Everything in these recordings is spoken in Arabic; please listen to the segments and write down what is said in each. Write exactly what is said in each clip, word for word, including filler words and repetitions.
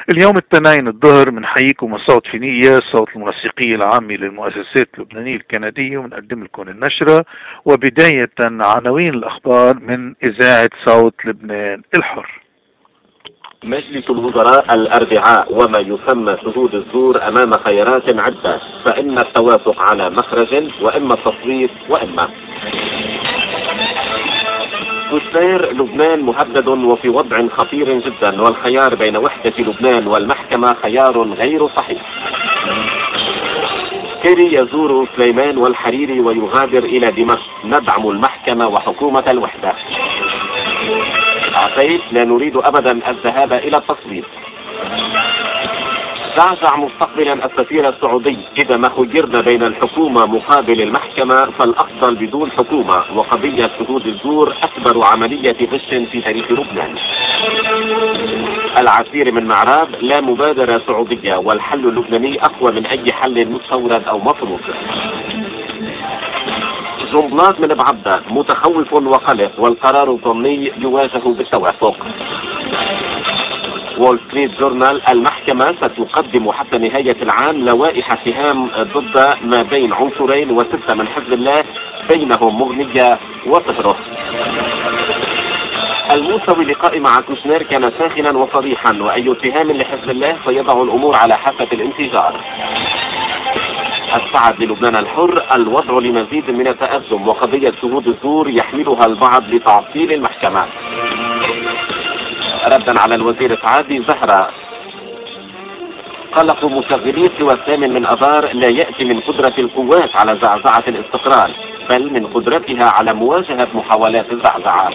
اليوم الاثنين الظهر بنحييكم من صوت فينية، صوت الموسيقية العامة للمؤسسات اللبنانية الكندية، وبنقدم لكم النشرة. وبداية عناوين الأخبار من إذاعة صوت لبنان الحر. مجلس الوزراء الأربعاء وما يسمى شهود الزور أمام خيارات عدة، فإما التوافق على مخرج وإما التصويت وإما كشمير. لبنان مهدد وفي وضع خطير جدا، والخيار بين وحدة لبنان والمحكمة خيار غير صحيح. كيري يزور سليمان والحريري ويغادر إلى دمشق. ندعم المحكمة وحكومة الوحدة. عفيف: لا نريد أبدا الذهاب إلى التصويت. زعزع مستقبلا السفير السعودي: إذا ما خيرنا بين الحكومة مقابل المحكمة فالأفضل بدون حكومة، وقضية شهود الزور أكبر عملية غش في تاريخ لبنان. العسير من معراب: لا مبادرة سعودية، والحل اللبناني أقوى من أي حل مستورد أو مفروض. جنبلاط من بعبدة: متخوف وقلق، والقرار الضمني يواجه بالتوافق. وول ستريت جورنال: المحكمة ستقدم حتى نهاية العام لوائح اتهام ضد ما بين عنصرين وستة من حزب الله، بينهم مغنية وطهرس. الموسوي: لقاء مع كوشنير كان ساخنا وصريحا، وأي اتهام لحزب الله سيضع الأمور على حافة الانفجار. السعد للبنان الحر: الوضع لمزيد من التأزم، وقضية شهود الزور يحملها البعض لتعطيل المحكمة. ردا على الوزير سعادي زهرة: قلق مشغلي سوى الثامن من أذار لا يأتي من قدرة القوات على زعزعة الاستقرار، بل من قدرتها على مواجهة محاولات الزعزعة.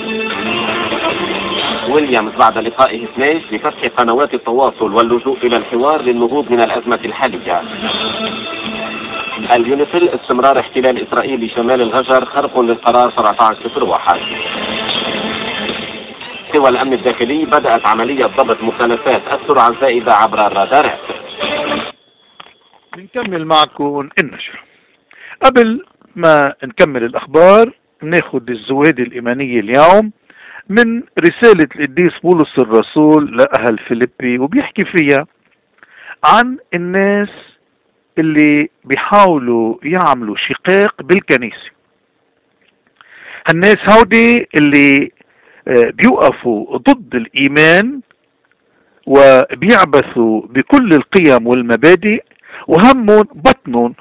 ويليامز: بعد لقائه اثنين بفتح قنوات التواصل واللجوء إلى الحوار للنهوض من الأزمة الحالية. اليونيفيل: استمرار احتلال إسرائيل لشمال الغجر خرق للقرار سبعة عشر صفر واحد. سوى الأمن الداخلي: بدأت عملية ضبط مخالفات السرعة الزائدة عبر الرادارات. بنكمل معكم النشر. قبل ما نكمل الأخبار ناخد الزوادي الإيمانية اليوم من رسالة القديس بولس الرسول لأهل فيليبي، وبيحكي فيها عن الناس اللي بيحاولوا يعملوا شقاق بالكنيسة. الناس هودي اللي بيوقفوا ضد الإيمان وبيعبثوا بكل القيم والمبادئ، وهمهم بطنهم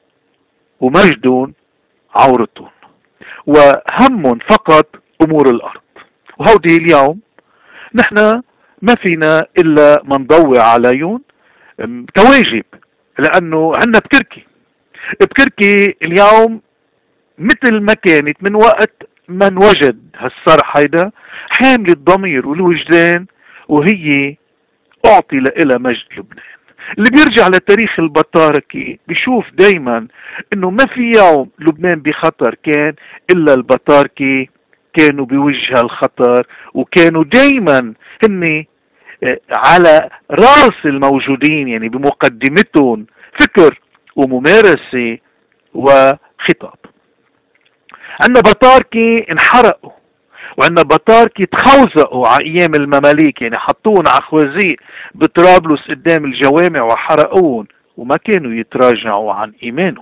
ومجدهم عورتهم، وهمهم فقط أمور الأرض. وهودي اليوم نحن ما فينا إلا ما نضوي عليهم كواجب، لأنه عنا بكركي بكركي اليوم مثل ما كانت من وقت ما انوجد هالصرح هيدا حامل الضمير والوجدان، وهي أعطي لإلها مجد لبنان. اللي بيرجع لتاريخ البطاركة بيشوف دايما انه ما في يوم لبنان بخطر كان الا البطاركة كانوا بوجه الخطر، وكانوا دايما هن على راس الموجودين، يعني بمقدمتهم فكر وممارسة وخطاب. عندنا بطاركة انحرقوا، وعندنا بطاركة تخوزقوا على ايام المماليك، يعني حطوهم على خوازيق بطرابلس قدام الجوامع وحرقوهم، وما كانوا يتراجعوا عن ايمانهم.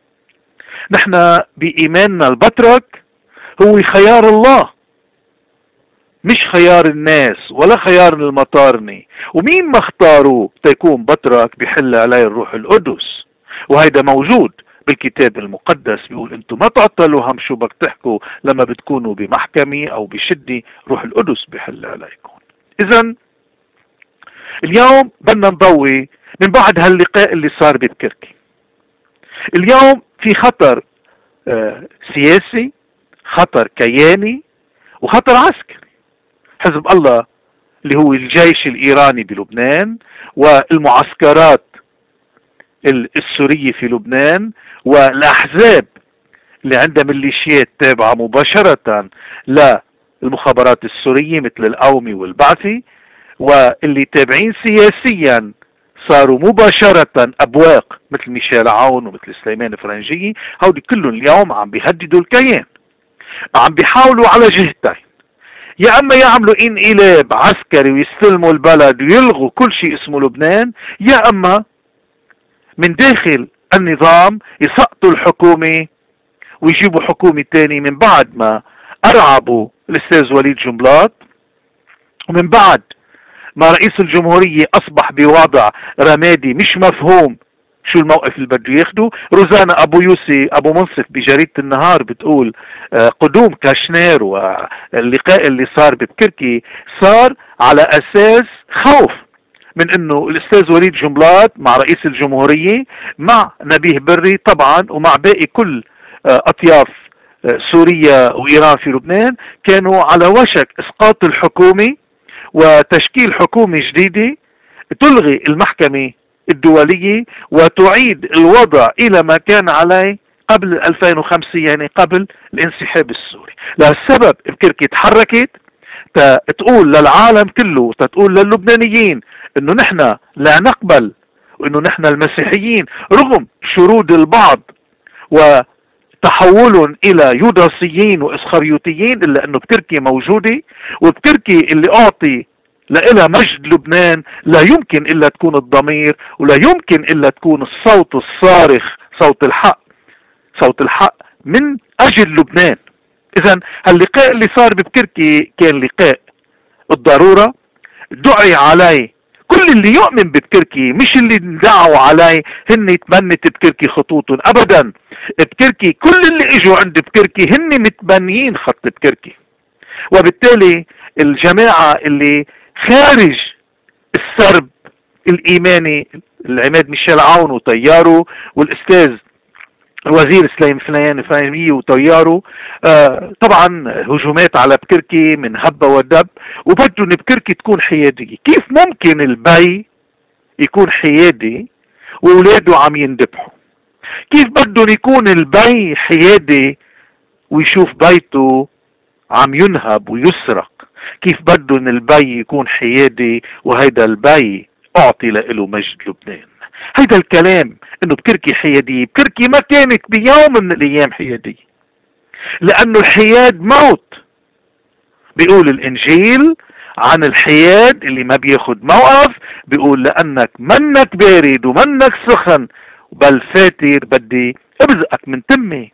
نحن بايماننا البطرك هو خيار الله، مش خيار الناس ولا خيار المطارني، ومين ما اختاروه تيكون بطرك بيحل عليه الروح القدس، وهيدا موجود بالكتاب المقدس. بيقول انتم ما تعطلوا هم شو بدك تحكوا لما بتكونوا بمحكمة او بشدة، روح القدس بيحل عليكم. اذا اليوم بدنا نضوي من بعد هاللقاء اللي صار ببكركي. اليوم في خطر آه سياسي، خطر كياني، وخطر عسكري. حزب الله اللي هو الجيش الإيراني بلبنان، والمعسكرات السورية في لبنان، والأحزاب اللي عندها ميليشيات تابعة مباشرة للمخابرات السورية مثل القومي والبعثي، واللي تابعين سياسيا صاروا مباشرة أبواق مثل ميشيل عون ومثل سليمان فرنجي. هودي كلهم اليوم عم بيهددوا الكيان، عم بيحاولوا على جهتين: يا اما يعملوا انقلاب عسكري ويستلموا البلد ويلغوا كل شيء اسمه لبنان، يا اما من داخل النظام يسقطوا الحكومة ويجيبوا حكومة تاني من بعد ما ارعبوا الاستاذ وليد جنبلاط، ومن بعد ما رئيس الجمهورية اصبح بوضع رمادي مش مفهوم شو الموقف اللي بده ياخده. روزانا ابو يوسي ابو منصف بجريدة النهار بتقول قدوم كاشنير واللقاء اللي صار ببكركي صار على اساس خوف من انه الاستاذ وليد جنبلاط مع رئيس الجمهورية مع نبيه بري طبعا ومع باقي كل اطياف سوريا وايران في لبنان كانوا على وشك اسقاط الحكومة وتشكيل حكومة جديدة تلغي المحكمة الدولية وتعيد الوضع الى ما كان عليه قبل ألفين وخمسة، يعني قبل الانسحاب السوري. لهالسبب بكركي تحركت تقول للعالم كله، تقول للبنانيين انه نحن لا نقبل، وانه نحن المسيحيين رغم شرود البعض وتحولهم الى يوداسيين واسخريوتيين الا انه بكركي موجودة، وبكركي اللي اعطي لإلها مجد لبنان لا يمكن إلا تكون الضمير، ولا يمكن إلا تكون الصوت الصارخ، صوت الحق، صوت الحق من أجل لبنان. إذا هاللقاء اللي صار ببكركي كان لقاء الضرورة، دعي عليه كل اللي يؤمن ببكركي، مش اللي دعوا عليه هن تبنت بكركي خطوطهم أبدا. بكركي كل اللي اجوا عند بكركي هن متبنيين خط بكركي، وبالتالي الجماعة اللي خارج السرب الإيماني العماد ميشيل عون وطياره والأستاذ الوزير سليم فلان فهمي وطياره، آه طبعا هجومات على بكركي من هبة ودب، وبدهم بكركي تكون حيادية. كيف ممكن البي يكون حيادي وولاده عم يندبحوا؟ كيف بدهم يكون البي حيادي ويشوف بيته عم ينهب ويسرق؟ كيف بدهم البي يكون حيادي وهيدا البي اعطي له مجد لبنان؟ هيدا الكلام انه بكركي حيادية، بكركي ما كانت بيوم من الايام حيادية، لانه الحياد موت. بيقول الانجيل عن الحياد اللي ما بياخد موقف، بيقول لانك منك بارد ومنك سخن بل فاتر بدي ابزقك من تمي.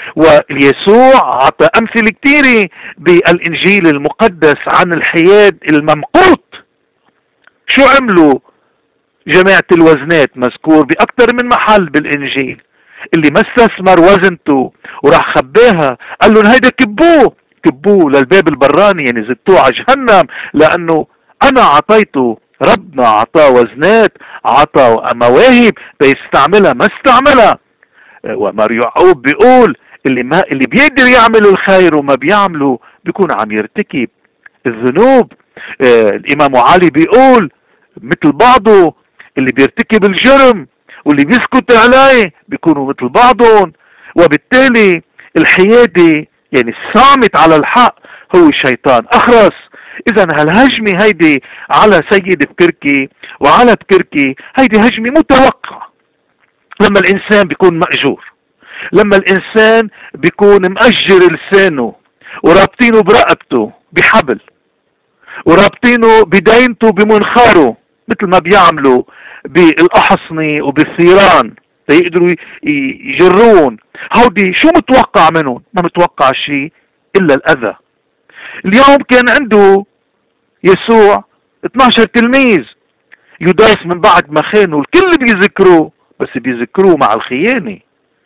ويسوع عطى امثله كثيره بالانجيل المقدس عن الحياد الممقوت. شو عملوا جماعة الوزنات؟ مذكور باكثر من محل بالانجيل، اللي ما استثمر وزنته وراح خباها قال لهم هيدا كبوه كبوه للباب البراني، يعني زدتوه على جهنم، لانه انا عطيته، ربنا عطاه وزنات، عطاه مواهب بيستعملها ما استعملها. ومار يعقوب بيقول اللي ما اللي بيقدر يعمل الخير وما بيعمله بيكون عم يرتكب الذنوب. آه الامام علي بيقول مثل بعضه اللي بيرتكب الجرم واللي بيسكت عليه بيكونوا مثل بعضهم. وبالتالي الحيادي يعني الصامت على الحق هو الشيطان اخرس. اذا هالهجمة هيدي على سيد بكركي وعلى بكركي هيدي هجمة متوقعة. لما الانسان بيكون مأجور، لما الانسان بيكون مأجر لسانه ورابطينه برقبته بحبل ورابطينه بدينته بمنخاره مثل ما بيعملوا بالاحصنة وبالثيران ليقدروا يجرون، هودي شو متوقع منهم؟ ما متوقع شيء الا الاذى. اليوم كان عنده يسوع اثناشر تلميذ، يداس من بعد ما خانوا الكل بيذكروه، بس بيذكروه مع الخيانة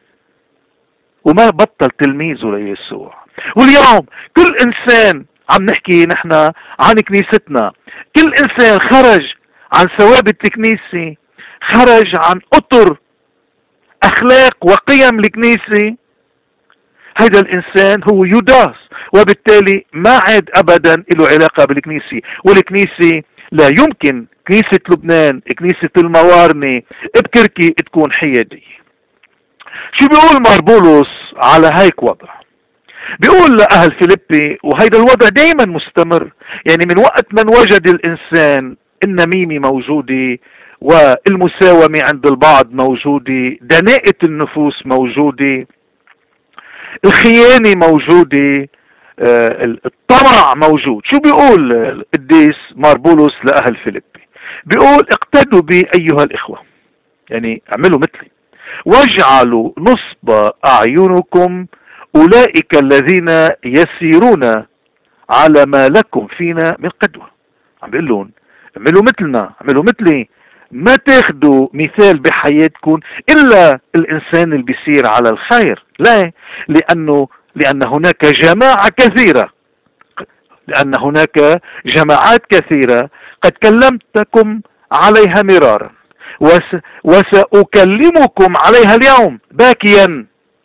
وما بطل تلميذه ليسوع. واليوم كل انسان عم نحكي نحن عن كنيستنا، كل انسان خرج عن ثوابت الكنيسة، خرج عن اطر اخلاق وقيم الكنيسة، هذا الانسان هو يداس، وبالتالي ما عاد ابدا له علاقة بالكنيسة. والكنيسة لا يمكن، كنيسة لبنان، كنيسة الموارنة بكركي تكون حيادية. شو بيقول مار بولس على هيك وضع؟ بيقول لأهل فيليبي، وهيدا الوضع دايما مستمر، يعني من وقت من وجد الإنسان النميمة موجودة والمساومة عند البعض موجودة، دناءة النفوس موجودة، الخيانة موجودة، الطمع موجود. شو بيقول القديس ماربولوس لأهل فيليبي؟ بيقول اقتدوا بي أيها الإخوة، يعني اعملوا مثلي، واجعلوا نصب أعينكم أولئك الذين يسيرون على ما لكم فينا من قدوة. عم بيقول لهم اعملوا مثلنا، اعملوا مثلي، ما تاخدوا مثال بحياتكم إلا الإنسان اللي بيسير على الخير. لا، لأنه لأن هناك جماعة كثيرة لأن هناك جماعات كثيرة قد كلمتكم عليها مرارا وس وسأكلمكم عليها اليوم باكيا.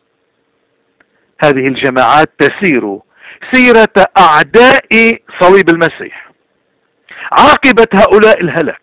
هذه الجماعات تسير سيرة أعداء صليب المسيح. عاقبة هؤلاء الهلاك،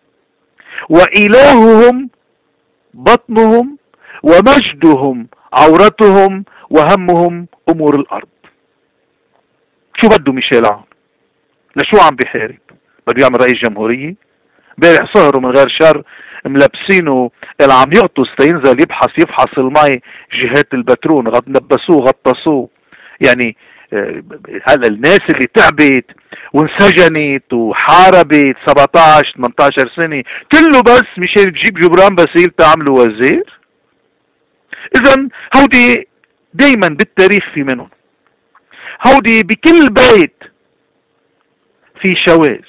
وإلههم بطنهم، ومجدهم عورتهم، وهمهم أمور الأرض. شو بده ميشيل عون؟ لشو عم بيحارب؟ بده يعمل رئيس جمهورية؟ امبارح سهروا من غير شر ملبسينه اللي عم يغطس تينزل يبحث يفحص المي جهات البترون، غد نبسوه غطسوه. يعني هلا الناس اللي تعبت وانسجنت وحاربت سبعتاشر ثمانية عشر سنة كله بس مشان تجيب جبران باسيل تعملوا وزير؟ اذا هودي دايما بالتاريخ في منهم، هودي بكل بيت في شواذ.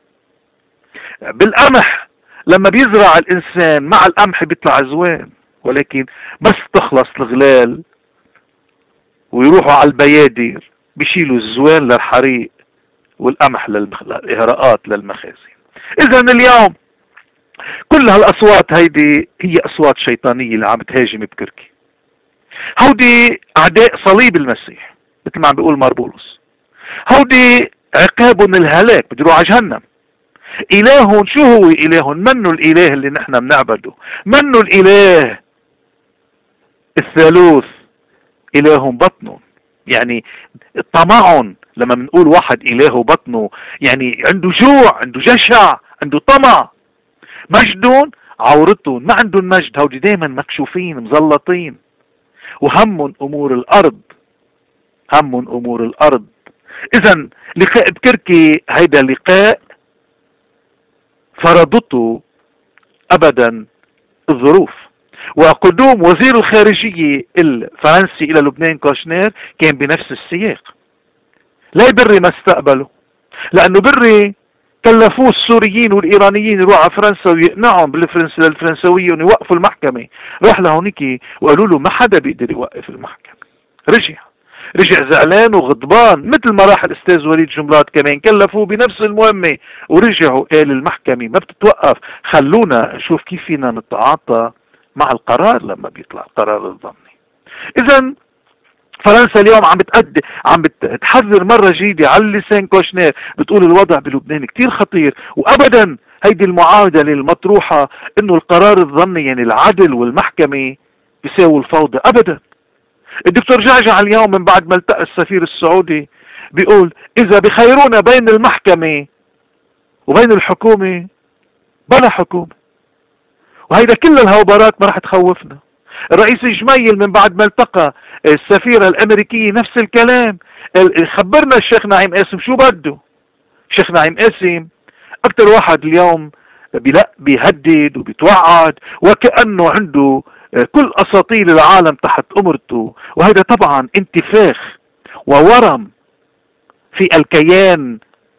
بالقمح لما بيزرع الانسان مع القمح بيطلع زوان، ولكن بس تخلص الغلال ويروحوا على البيادر بيشيلوا الزوان للحريق والقمح للإهراءات للمخازن. اذا اليوم كل هالاصوات هيدي هي اصوات شيطانية اللي عم تهاجم بكركي. هودي اعداء صليب المسيح مثل ما عم بيقول ماربولوس. هودي عقابهم الهلاك، بده يروح على جهنم. إلههم شو هو إلههم؟ منه الإله اللي نحن بنعبده، منه الإله الثالوث، إلههم بطنهم. يعني طمعهم، لما بنقول واحد إلهه بطنه يعني عنده جوع، عنده جشع، عنده طمع. مجدهم عورتهم، ما عندهم مجد، هودي دايما مكشوفين مزلطين. وهمهم أمور الأرض، همهم أمور الأرض. إذا لقاء بكركي هيدا لقاء فرضته أبدا الظروف. وقدوم وزير الخارجية الفرنسي إلى لبنان كوشنير كان بنفس السياق. لا بري ما استقبله، لأنه بري كلفوه السوريين والإيرانيين يروحوا على فرنسا ويقنعهم بالفرنس للفرنسوية أن يوقفوا المحكمة. راح لهونيك وقالوا له ما حدا بيقدر يوقف المحكمة. رجع رجع زعلان وغضبان، مثل ما راح الأستاذ وليد جملات كمان كلفوه بنفس المهمة ورجعوا قال المحكمة ما بتتوقف، خلونا نشوف كيف فينا نتعاطى مع القرار لما بيطلع القرار الضمني. إذا فرنسا اليوم عم بتقد عم بتحذر مرة جديدة على لسان كوشنير، بتقول الوضع بلبنان كتير خطير، وأبدا هيدي المعادلة المطروحة إنه القرار الضمني يعني العدل والمحكمة بيساووا الفوضى، أبدا. الدكتور جعجع اليوم من بعد ما التقى السفير السعودي بيقول إذا بخيرونا بين المحكمة وبين الحكومة بلا حكومة، وهيدا كل الهوبرات ما راح تخوفنا. الرئيس جميل من بعد ما التقى السفيرة الأمريكية نفس الكلام، خبرنا الشيخ نعيم قاسم شو بده. الشيخ نعيم قاسم أكتر واحد اليوم بلا بيهدد وبيتوعد وكأنه عنده كل أساطيل العالم تحت أمرته، وهذا طبعا انتفاخ وورم في الكيان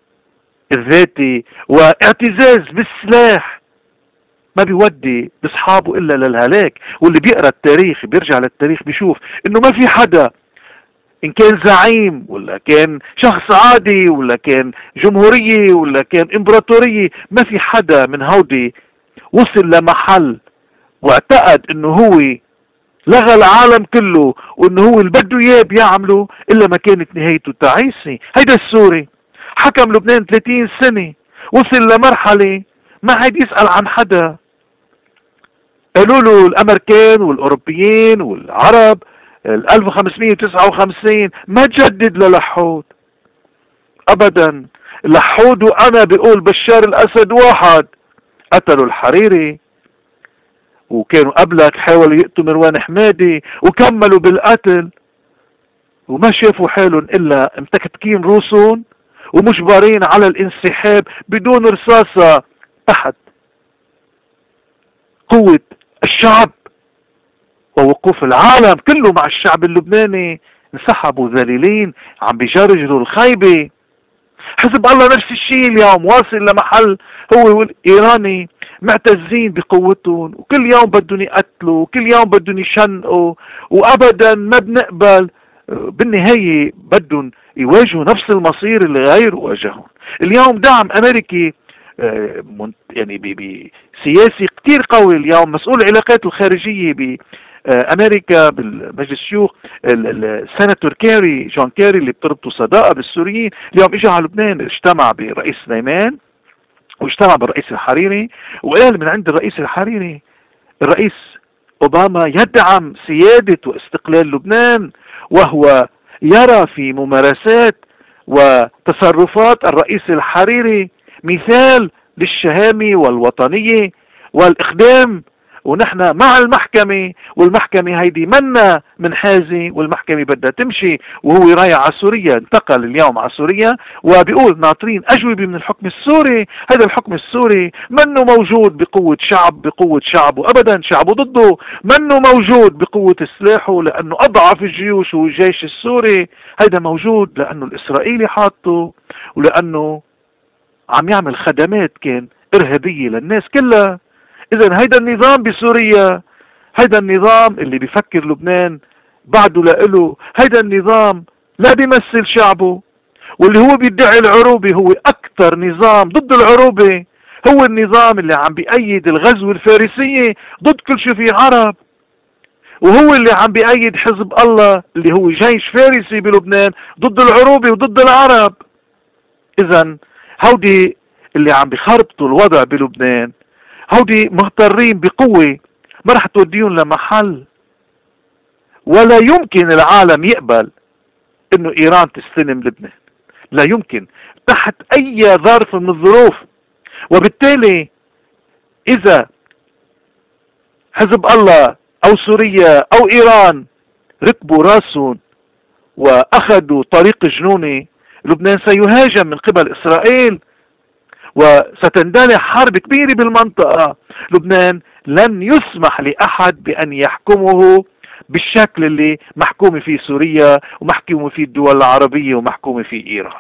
الذاتي واعتزاز بالسلاح ما بيودي بأصحابه إلا للهلاك. واللي بيقرأ التاريخ بيرجع للتاريخ بيشوف إنه ما في حدا، إن كان زعيم ولا كان شخص عادي ولا كان جمهورية ولا كان إمبراطورية، ما في حدا من هودي وصل لمحل واعتقد إنه هو لغى العالم كله وإنه هو اللي بده إياه بيعمله إلا ما كانت نهايته تعيسة. هيدا السوري حكم لبنان ثلاثين سنة، وصل لمرحلة ما عاد يسأل عن حدا. قالوا له الأمريكان والأوروبيين والعرب ألف وخمسمية وتسعة وخمسين ما تجدد للحود أبدا. لحود وأنا بيقول بشار الأسد واحد، قتلوا الحريري وكانوا قبلك حاولوا يقتلوا مروان حمادي وكملوا بالقتل. وما شافوا حالهم إلا متكتكين روسهم ومجبرين على الانسحاب بدون رصاصة تحت قوة الشعب ووقوف العالم كله مع الشعب اللبناني. انسحبوا ذليلين عم بيجرجروا الخيبة. حزب الله نفس الشيء اليوم واصل لمحل هو والإيراني معتزين بقوتهم، وكل يوم بدهم يقتلوا وكل يوم بدهم يشنقوا، وأبدا ما بنقبل. بالنهاية بدهم يواجهوا نفس المصير اللي غير واجههم. اليوم دعم أمريكي يعني بسياسي كتير قوي اليوم، مسؤول العلاقات الخارجية بأمريكا بالمجلس الشيوخ السيناتور كيري، جون كيري، اللي بتربطه صداقة بالسوريين، اليوم اجى على لبنان، اجتمع برئيس سليمان واجتمع بالرئيس الحريري، وقال من عند الرئيس الحريري الرئيس أوباما يدعم سيادة واستقلال لبنان، وهو يرى في ممارسات وتصرفات الرئيس الحريري مثال للشهامة والوطنية والإقدام، ونحن مع المحكمة، والمحكمة هيدي منا من حازي، والمحكمة بدها تمشي. وهو رايح على سوريا، انتقل اليوم على سوريا وبيقول ناطرين أجوبة من الحكم السوري. هذا الحكم السوري منه موجود بقوة شعب بقوة شعبه أبدا، شعبه ضده، منه موجود بقوة سلاحه لأنه أضعف الجيوش والجيش السوري. هذا موجود لأنه الإسرائيلي حاطه، ولأنه عم يعمل خدمات كان إرهابية للناس كلها. إذا هيدا النظام بسوريا، هيدا النظام اللي بيفكر لبنان بعده لإله، هيدا النظام لا بيمثل شعبه، واللي هو بيدعي العروبة هو أكثر نظام ضد العروبة. هو النظام اللي عم بيأيد الغزو الفارسية ضد كل شو في عرب، وهو اللي عم بيأيد حزب الله اللي هو جيش فارسي بلبنان ضد العروبة وضد العرب. إذا هودي اللي عم بيخربطوا الوضع بلبنان، هودي مغترين بقوة ما رح توديهم لمحل. ولا يمكن العالم يقبل انه ايران تستلم لبنان، لا يمكن تحت اي ظرف من الظروف. وبالتالي اذا حزب الله او سوريا او ايران ركبوا راسهم واخذوا طريق جنوني، لبنان سيهاجم من قبل اسرائيل وستندلع حرب كبيرة بالمنطقة. لبنان لن يسمح لأحد بأن يحكمه بالشكل اللي محكومة فيه سوريا ومحكومة فيه الدول العربية ومحكومة فيه إيران.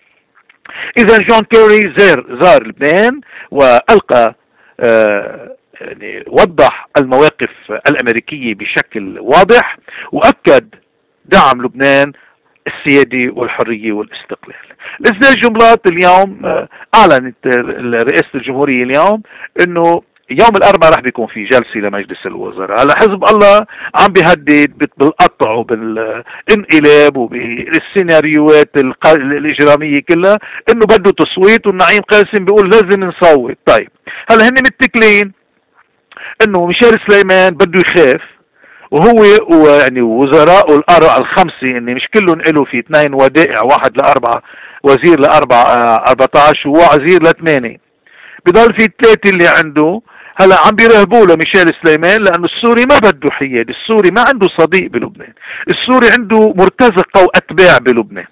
إذا جون كيري زار, زار لبنان وألقى آه يعني وضح المواقف الأمريكية بشكل واضح، وأكد دعم لبنان السيادة والحرية والاستقلال. الأستاذ جنبلاط اليوم أعلنت رئاسة الجمهورية اليوم إنه يوم الأربعاء رح بيكون في جلسة لمجلس الوزراء. هلا حزب الله عم بيهدد بالقطع وبالانقلاب وبالسيناريوهات الإجرامية كلها، إنه بده تصويت، والنعيم قاسم بيقول لازم نصوت. طيب هلا هن متكلين إنه ميشيل سليمان بده يخاف، وهو ويعني وزراء الآراء الخمسة يعني مش كلهم له، في اثنين ودائع، واحد لأربعة وزير لأربعة أربعة عشر ووزير لثمانية، بضل في الثلاثة اللي عنده. هلا عم بيرهبوا لميشيل سليمان لأنه السوري ما بده حياد، السوري ما عنده صديق بلبنان، السوري عنده مرتزقة وأتباع بلبنان،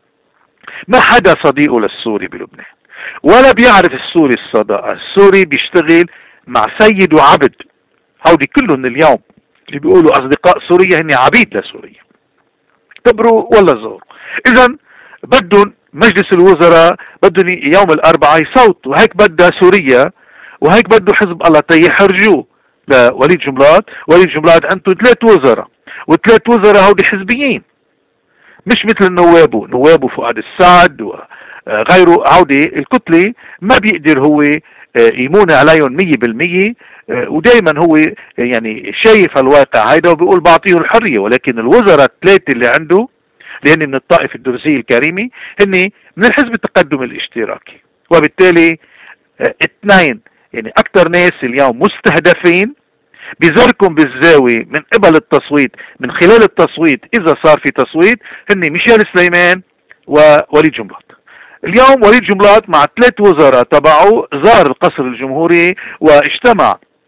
ما حدا صديقه للسوري بلبنان، ولا بيعرف السوري الصداقة. السوري بيشتغل مع سيد وعبد. هودي كلهم اليوم اللي بيقولوا أصدقاء سوريا هن عبيد لسوريا، كبروا ولا زوروا. إذا بدهم مجلس الوزراء بدهم يوم الأربعاء يصوتوا، وهيك بدها سوريا، وهيك بده حزب الله تيحرجوه لوليد جنبلاط. وليد جنبلاط عنده ثلاث وزراء، وثلاث وزراء هودي حزبيين مش مثل نوابه، نوابه فؤاد السعد وغيره. هودي الكتلة ما بيقدر هو يمون عليهم مية بالمية، ودايما هو يعني شايف الواقع هيدا وبيقول بعطيه الحرية. ولكن الوزراء الثلاثة اللي عنده لأن من الطائفة الدرزية الكريمة هن من الحزب التقدم الاشتراكي، وبالتالي اثنين يعني أكثر ناس اليوم مستهدفين بزركم بالزاوية من قبل التصويت، من خلال التصويت إذا صار في تصويت، هن ميشيل سليمان ووليد جنبلاط. اليوم وليد جنبلاط مع ثلاث وزراء تبعه زار القصر الجمهوري واجتمع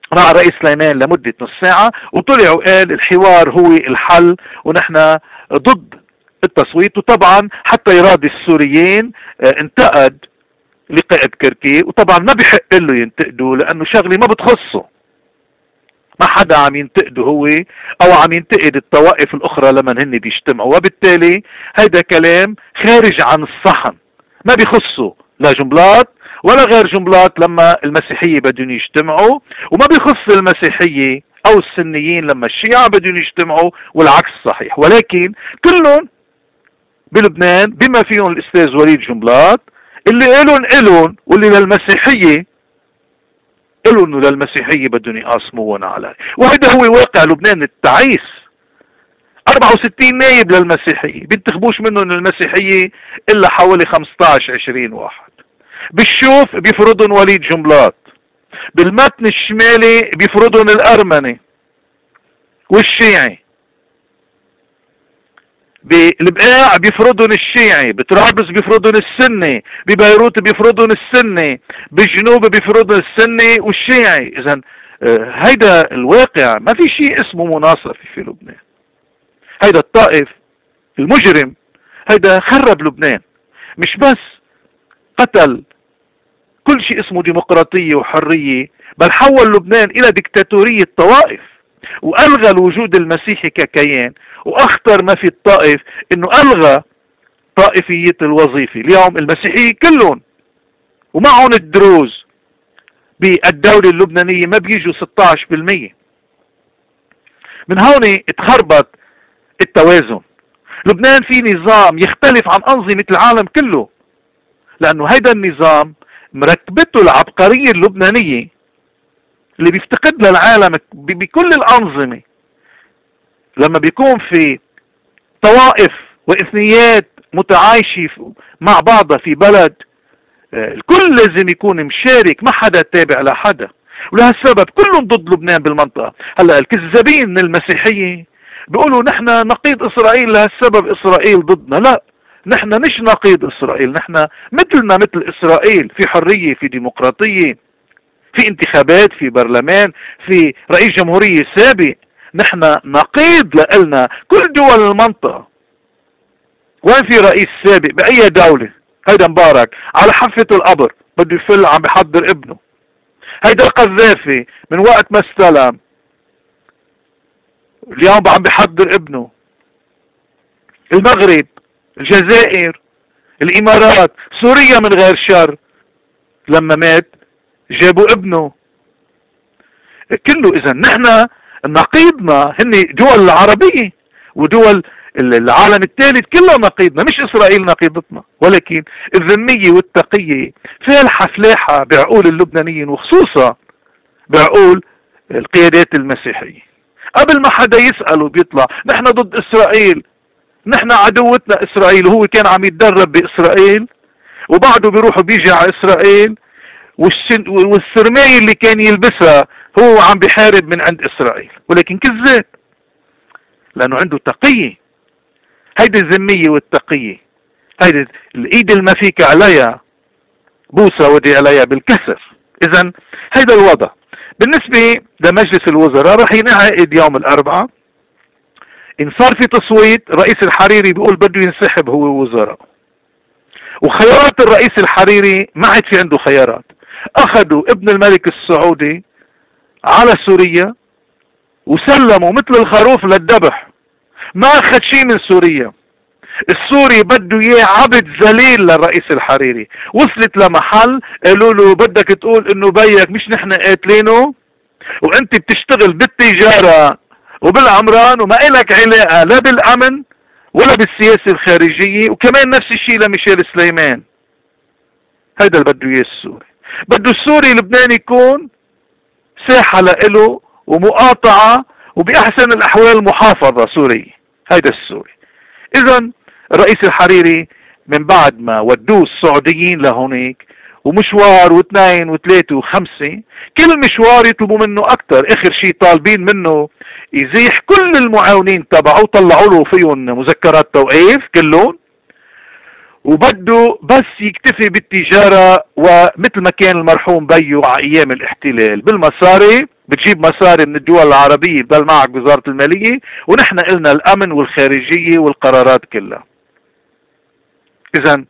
مع الرئيس سليمان لمدة نص ساعة، وطلع وقال الحوار هو الحل ونحن ضد التصويت. وطبعا حتى يراضي السوريين انتقد لقائد كركي، وطبعا ما بيحق له ينتقدوا لانه شغلة ما بتخصه، ما حدا عم ينتقده هو او عم ينتقد الطوائف الاخرى لما هن بيجتمعوا، وبالتالي هيدا كلام خارج عن الصحن ما بيخصه لا جنبلاط ولا غير جنبلاط لما المسيحية بدهم يجتمعوا، وما بيخص المسيحية او السنيين لما الشيعة بدهم يجتمعوا، والعكس صحيح. ولكن كلهم بلبنان بما فيهم الاستاذ وليد جنبلاط اللي إلهم إلهم واللي للمسيحية إلهم انه للمسيحية بدهم يقاسموهم عليه. وهذا هو واقع لبنان التعيس. أربعة وستين نايب للمسيحية بينتخبوش منهم المسيحية الا حوالي خمسطعش عشرين واحد. بالشوف بيفرضهم وليد جنبلاط، بالمتن الشمالي بيفرضهم الأرمني والشيعي، بالبقاع بيفرضون الشيعي، بطرابلس بيفرضون السني، ببيروت بيفرضون السني، بالجنوب بيفرضون السني والشيعي. اذا هيدا الواقع، ما في شيء اسمه مناصفة في لبنان. هيدا الطائف المجرم هيدا خرب لبنان، مش بس قتل كل شيء اسمه ديمقراطية وحرية، بل حول لبنان الى ديكتاتورية طوائف، والغى الوجود المسيحي ككيان. واخطر ما في الطائف انه الغى طائفية الوظيفة. اليوم المسيحيين كلهم ومعهم الدروز بالدولة اللبنانية ما بيجوا ستة عشر بالمية. من هون اتخربط التوازن. لبنان في نظام يختلف عن أنظمة العالم كله، لأنه هيدا النظام مركبته العبقرية اللبنانية اللي بيفتقدها العالم بكل الأنظمة. لما بيكون في طوائف وإثنيات متعايشة مع بعضها في بلد، الكل لازم يكون مشارك، ما حدا تابع لحدا. ولهالسبب كلهم ضد لبنان بالمنطقة. هلا الكذابين من المسيحية بيقولوا نحن نقيض إسرائيل، لهالسبب إسرائيل ضدنا. لا، نحن مش نقيض إسرائيل، نحن مثلنا مثل إسرائيل، في حرية، في ديمقراطية، في انتخابات، في برلمان، في رئيس جمهورية سابق. نحن نقيض لإلنا كل دول المنطقة. وين في رئيس سابق بأي دولة؟ هيدا مبارك على حافة القبر بده يفل عم بحضر ابنه. هيدا القذافي من وقت ما استلم اليوم عم بحضر ابنه. المغرب، الجزائر، الامارات، سوريا من غير شر لما مات جابوا ابنه كله. اذا نحن نقيضنا هن دول العربية ودول العالم الثالث كله نقيضنا، مش اسرائيل نقيضتنا. ولكن الذمية والتقية فالحة فلاحة بعقول اللبنانيين، وخصوصا بعقول القيادات المسيحية. قبل ما حدا يسأله بيطلع نحن ضد اسرائيل، نحن عدوتنا اسرائيل، وهو كان عم يتدرب باسرائيل وبعده بيروح بيجي على اسرائيل، والسرماية اللي كان يلبسها هو عم بيحارب من عند اسرائيل. ولكن كذاب، لانه عنده تقية. هيدي الذمية والتقية، هيدي الايد اللي ما فيك عليها بوسة ودي عليها بالكسر. اذا هيدا الوضع. بالنسبة لمجلس الوزراء رح ينعقد يوم الاربعاء. ان صار في تصويت، رئيس الحريري بيقول بده ينسحب هو وزراء، وخيارات الرئيس الحريري ما عاد في عنده خيارات. اخذوا ابن الملك السعودي على سوريا وسلموا مثل الخروف للذبح، ما اخذ شيء من سوريا. السوري بده اياه عبد ذليل للرئيس الحريري. وصلت لمحل قالوا له بدك تقول انه بيك مش نحن قاتلينه، وانت بتشتغل بالتجارة وبالعمران وما إلك علاقة لا بالامن ولا بالسياسة الخارجية، وكمان نفس الشيء لميشيل سليمان. هيدا اللي بده اياه السوري. بده السوري لبنان يكون ساحة لإله ومقاطعة وبأحسن الأحوال محافظة سورية. هيدا السوري. إذا الرئيس الحريري من بعد ما ودوه السعوديين لهونيك ومشوار واثنين وثلاثة وخمسة، كل مشوار يطلبوا منه أكتر. آخر شيء طالبين منه يزيح كل المعاونين تبعه، طلعوا له فيهم مذكرات توقيف كلهم، وبده بس يكتفي بالتجارة، ومثل ما كان المرحوم بيو على ايام الاحتلال بالمصاري، بتجيب مصاري من الدول العربية بضل معك وزارة المالية، ونحن قلنا الامن والخارجية والقرارات كلها. اذا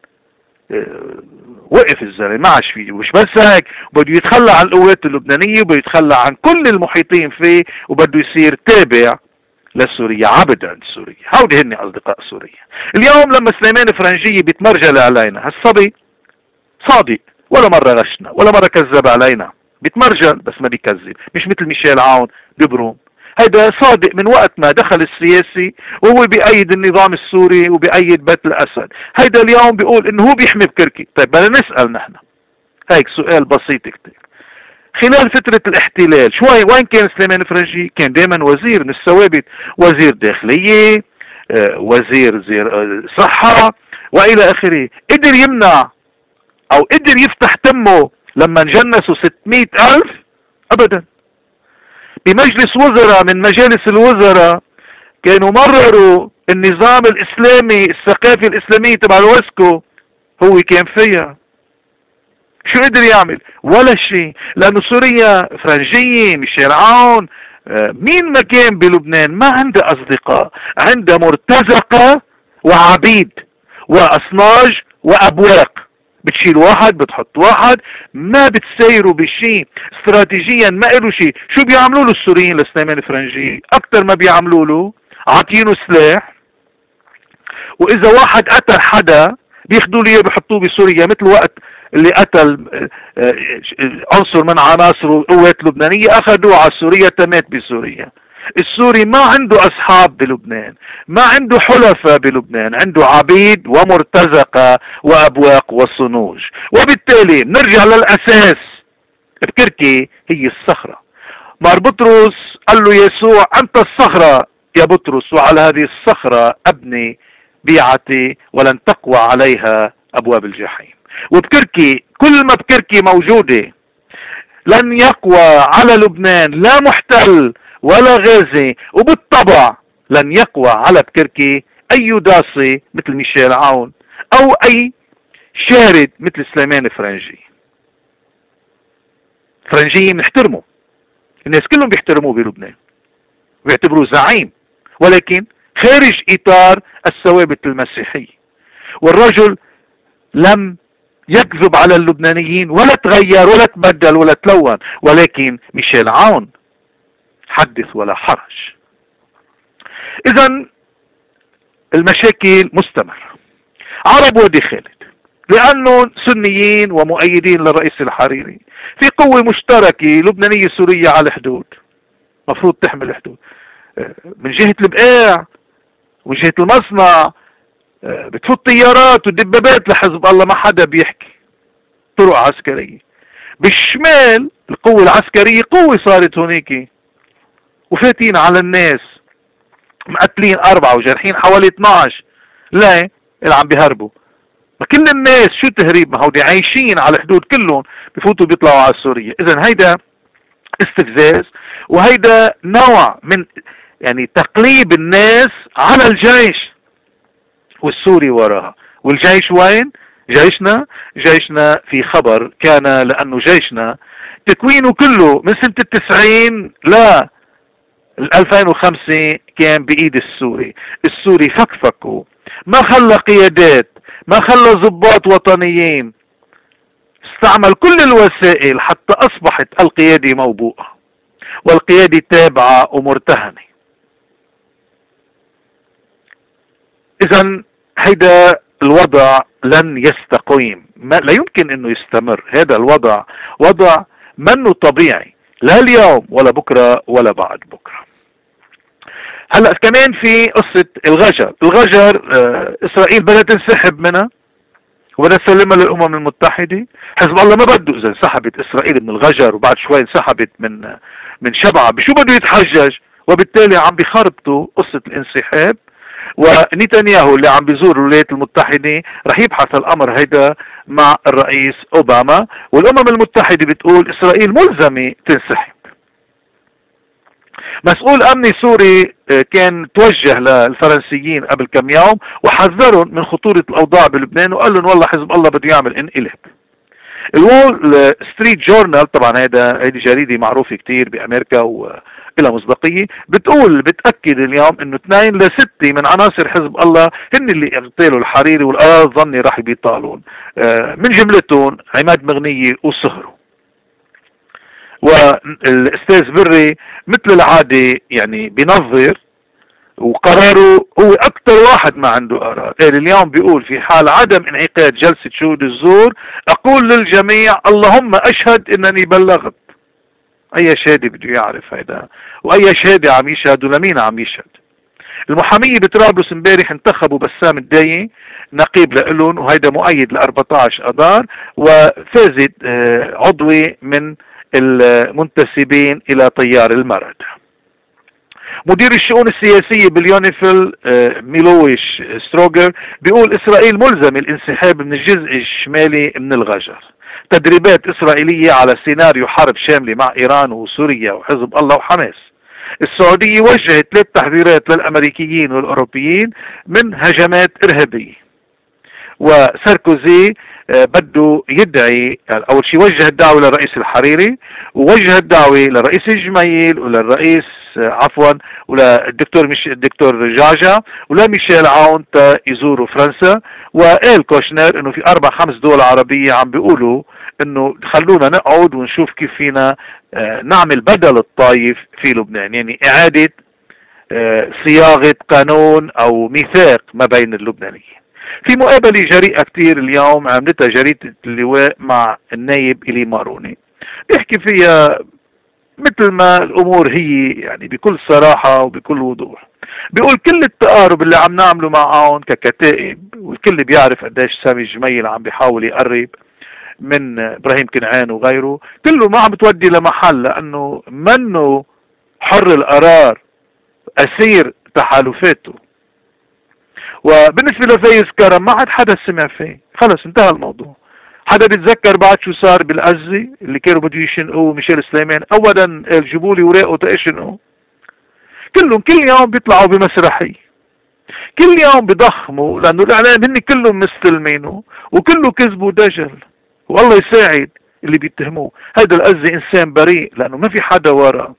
وقف الزلمه ما عادش فيه. ومش بس هيك، بده يتخلى عن القوات اللبنانيه وبده يتخلى عن كل المحيطين فيه، وبده يصير تابع لسوريا، عبد عند سوريا. هودي هن اصدقاء سوريا. اليوم لما سليمان فرنجية بيتمرجل علينا، هالصبي صادق، ولا مره غشنا ولا مره كذب علينا، بيتمرجل بس ما بيكذب، مش مثل ميشيل عون بيبرم. هيدا صادق من وقت ما دخل السياسي وهو بيأيد النظام السوري وبيأيد بيت الأسد. هيدا اليوم بيقول انه هو بيحمي بكركي. طيب بدنا نسأل نحن هيك سؤال بسيط كتير. خلال فترة الاحتلال شوي وين كان سليمان فرنجي؟ كان دائما وزير من الثوابت، وزير داخلية، وزير زير صحة والى اخره. قدر يمنع او قدر يفتح تمه لما نجنسوا ستمئة الف؟ ابدا. بمجلس وزراء من مجالس الوزراء كانوا مرروا النظام الاسلامي، الثقافة الاسلامية تبع الوسكو هو كان فيها. شو قدر يعمل؟ ولا شيء. لانه سوريا فرنجية، ميشيل عون، مين ما كان بلبنان ما عنده اصدقاء، عنده مرتزقة وعبيد واصناج وابواق. بتشيل واحد بتحط واحد، ما بتسيروا بشيء استراتيجيا، ما له شيء. شو بيعملوا له السوريين لسليمان فرنجي؟ اكثر ما بيعملوا له عاطينه سلاح، واذا واحد قتل حدا بياخذوا له اياه بيحطوه بسوريا، مثل وقت اللي قتل عنصر من عناصر القوات اللبنانيه اخذوه على سوريا تمات بسوريا. السوري ما عنده اصحاب بلبنان، ما عنده حلفاء بلبنان، عنده عبيد ومرتزقة وابواق وصنوج. وبالتالي نرجع للاساس، بكركي هي الصخرة. مار بطرس قال له يسوع انت الصخرة يا بطرس، وعلى هذه الصخرة ابني بيعتي ولن تقوى عليها ابواب الجحيم. وبكركي كل ما بكركي موجودة لن يقوى على لبنان لا محتل ولا غازي، وبالطبع لن يقوى على بكركي اي داصي مثل ميشيل عون او اي شارد مثل سليمان فرنجي. فرنجي بنحترمه، الناس كلهم بيحترموه بلبنان بيعتبروه زعيم، ولكن خارج اطار الثوابت المسيحية. والرجل لم يكذب على اللبنانيين ولا تغير ولا تبدل ولا تلون. ولكن ميشيل عون حدث ولا حرج. اذا المشاكل مستمرة. عرب وادي خالد لانه سنيين ومؤيدين للرئيس الحريري، في قوة مشتركة لبنانية سورية على الحدود، مفروض تحمل الحدود من جهة البقاع ومن جهة المصنع. بتفوت طيارات ودبابات لحزب الله، ما حدا بيحكي. طرق عسكرية بالشمال، القوة العسكرية قوة صارت هونيك، وفاتين على الناس، مقتلين أربعة وجرحين حوالي اثنعش. لا اللي عم بيهربوا، ما كل الناس شو تهريب؟ ما هودي عايشين على الحدود كلهم بفوتوا بيطلعوا على سوريا. إذا هيدا استفزاز، وهيدا نوع من يعني تقليب الناس على الجيش، والسوري وراها. والجيش وين؟ جيشنا جيشنا في خبر كان، لأنه جيشنا تكوينه كله من سنة التسعين لا الألفين وخمسة كان بإيد السوري. السوري فكفكوا، ما خلى قيادات، ما خلى ضباط وطنيين، استعمل كل الوسائل حتى أصبحت القيادة موبوءة والقيادة تابعة ومرتهنة. إذا هيدا الوضع لن يستقيم، ما لا يمكن انه يستمر. هذا الوضع وضع منه طبيعي، لا اليوم ولا بكرة ولا بعد بكرة. هلأ كمان في قصة الغجر. الغجر آه اسرائيل بدها تنسحب منها وبدها تسلمها للامم المتحدة. حزب الله ما بده، اذا انسحبت اسرائيل من الغجر وبعد شوي انسحبت من من شبعة بشو بده يتحجج؟ وبالتالي عم بيخربطوا قصة الانسحاب. ونتنياهو اللي عم بيزور الولايات المتحدة رح يبحث الامر هيدا مع الرئيس اوباما، والامم المتحدة بتقول اسرائيل ملزمة تنسحب. مسؤول امني سوري كان توجه للفرنسيين قبل كم يوم وحذرهم من خطورة الاوضاع بلبنان وقال لهم والله حزب الله بده يعمل انقلاب. الوول ستريت جورنال طبعا هذا هذه جريدة معروفة كتير بامريكا والى مصداقية، بتقول بتأكد اليوم انه اثنين لستة من عناصر حزب الله هن اللي اغتالوا الحريري والآه ظني راح بيطالون، من جملتهم عماد مغنية وصهره. والاستاذ بري مثل العادة يعني بينظر وقراره هو اكثر واحد ما عنده قرار. اليوم بيقول في حال عدم انعقاد جلسة شهود الزور اقول للجميع اللهم اشهد انني بلغت. اي شهادة بده يعرف هيدا، واي شهادة عم يشهد ولمين عم يشهد. المحامية بطرابلس امبارح انتخبوا بسام الداي نقيب لإلهم وهيدا مؤيد ل أربعة عشر اذار، وفازت عضوة من المنتسبين الى تيار المرد. مدير الشؤون السياسية باليونيفيل ميلويش ستروجر بيقول اسرائيل ملزم الانسحاب من الجزء الشمالي من الغجر. تدريبات اسرائيلية على سيناريو حرب شاملة مع ايران وسوريا وحزب الله وحماس. السعودية وجهت ثلاث تحذيرات للامريكيين والاوروبيين من هجمات ارهابية. وساركوزي بده يدعي اول شيء وجه الدعوة للرئيس الحريري، ووجه الدعوة للرئيس الجميل وللرئيس عفوا وللدكتور مش الدكتور جاجا ولميشيل عون تا يزوروا فرنسا. وقال كوشنر انه في اربع خمس دول عربية عم بيقولوا انه خلونا نقعد ونشوف كيف فينا نعمل بدل الطايف في لبنان، يعني اعادة صياغة قانون او ميثاق ما بين اللبنانيين. في مقابلة جريئة كتير اليوم عملتها جريدة اللواء مع النايب إلي ماروني، بيحكي فيها مثل ما الامور هي يعني بكل صراحة وبكل وضوح. بيقول كل التقارب اللي عم نعمله معهم ككتائب، والكل بيعرف قديش سامي الجميل عم بيحاول يقرب من ابراهيم كنعان وغيره، كله ما عم بتودي لمحل لانه منه حر القرار، اسير تحالفاته. وبالنسبة لفايز كرم ما عاد حدا سمع فيه، خلص انتهى الموضوع. حدا بيتذكر بعد شو صار بالعزة اللي كانوا بده يشنقوا ميشيل سليمان؟ اولا جيبوا لي وراقه تيشنقوا. كلهم كل يوم بيطلعوا بمسرحية، كل يوم بضخموا لانه الاعلام هن كلهم مستلمينه وكله كذب ودجل، والله يساعد اللي بيتهموه. هذا العزة انسان بريء لانه ما في حدا وراه.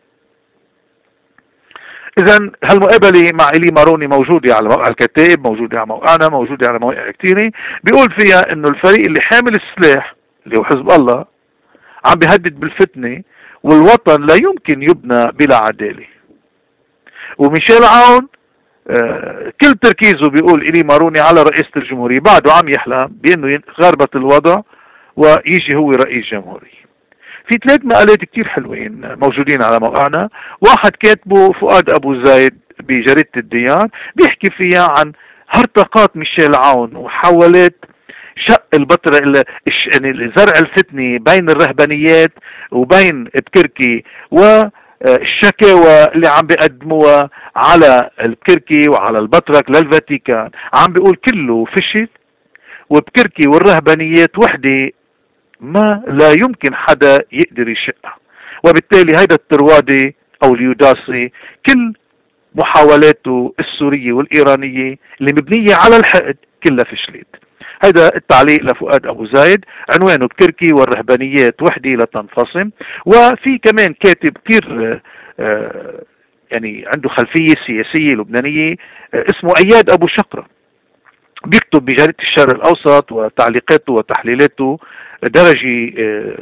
اذا هالمقابله مع إلي ماروني موجوده على موقع الكتائب، موجوده على موقعنا، موجوده على مواقع كثيره، بيقول فيها انه الفريق اللي حامل السلاح اللي هو حزب الله عم بيهدد بالفتنه، والوطن لا يمكن يبنى بلا عداله. وميشيل عون آه كل تركيزه بيقول إلي ماروني على رئيسة الجمهورية، بعده عم يحلم بانه يغربط الوضع ويجي هو رئيس جمهورية. في ثلاث مقالات كتير حلوين موجودين على موقعنا، واحد كاتبه فؤاد ابو زايد بجريدة الديار بيحكي فيها عن هرطقات ميشيل عون وحاولات شق البطرة يعني زرع الفتنة بين الرهبانيات وبين بكركي والشكاوى اللي عم بيقدموها على البكركي وعلى البطرك للفاتيكان. عم بيقول كله فشل، وبكركي والرهبانيات وحدة ما لا يمكن حدا يقدر يشقها، وبالتالي هيدا التروادي او اليوداسي كل محاولاته السورية والإيرانية اللي مبنية على الحقد كلها فشلت. هيدا التعليق لفؤاد أبو زايد، عنوانه بكركي والرهبانيات وحدة لا تنفصم. وفي كمان كاتب كتير آه يعني عنده خلفية سياسية لبنانية آه اسمه أياد أبو شقرة، بيكتب بجريدة الشرق الأوسط وتعليقاته وتحليلاته درجة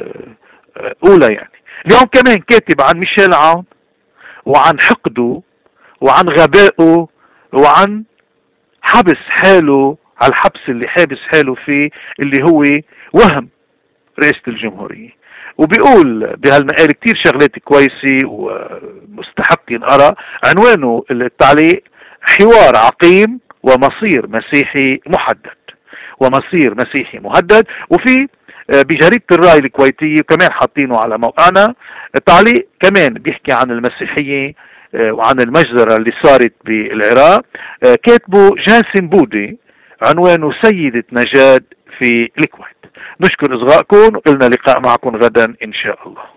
أولى. يعني اليوم كمان كاتب عن ميشيل عون وعن حقده وعن غبائه وعن حبس حاله على الحبس اللي حابس حاله فيه اللي هو وهم رئاسة الجمهورية. وبيقول بهالمقال كتير شغلات كويسة ومستحق ينقرأ. عنوانه التعليق حوار عقيم ومصير مسيحي محدد، ومصير مسيحي مهدد. وفي بجريدة الراي الكويتية كمان حاطينه على موقعنا تعليق كمان بيحكي عن المسيحية وعن المجزرة اللي صارت بالعراق، كاتبه جاسم بودي، عنوانه سيدة نجاد في الكويت. نشكر إصغائكم، وقلنا لقاء معكم غدا إن شاء الله.